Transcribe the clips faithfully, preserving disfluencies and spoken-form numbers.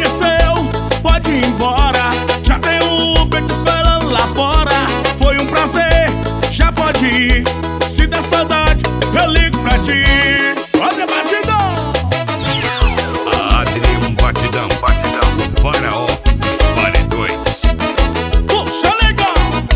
amanheceu, pode ir embora. Já tem um Uber te esperando lá fora. Foi um prazer, já pode ir. Se der saudade, eu ligo pra ti. Olha, batidão! A Adri, um batidão, batidão. O faraó dos paredões. Puxa, legal!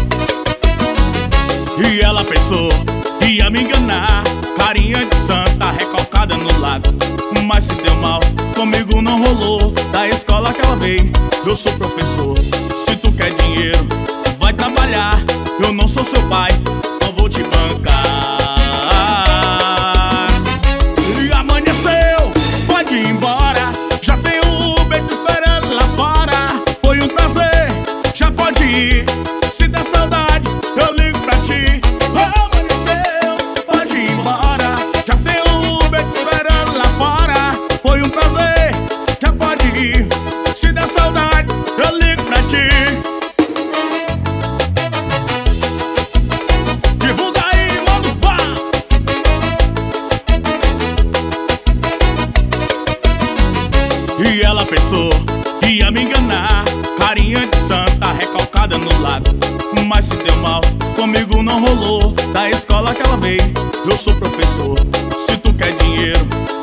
E ela pensou que ia me enganar. Carinha de santa recalcada no lado. Mas se deu mal, comigo não rolou. Da escola que ela veio, eu sou professor. Se tu quer dinheiro, vai trabalhar. Eu não sou seu pai, não vou te bancar. E amanheceu, pode ir embora. Já tem um Uber te esperando lá fora. Foi um prazer, já pode ir. Se der saudade, eu ligo pra ti. Amanheceu, pode ir embora. Já tem um Uber te esperando lá fora. Foi um prazer, já pode ir. Se der saudade, eu ligo pra ti. Divulga aí, manda os pá. E ela pensou que ia me enganar. Carinha de santa recalcada no lado. Mas se deu mal, comigo não rolou. Da escola que ela veio, eu sou professor. Se tu quer dinheiro,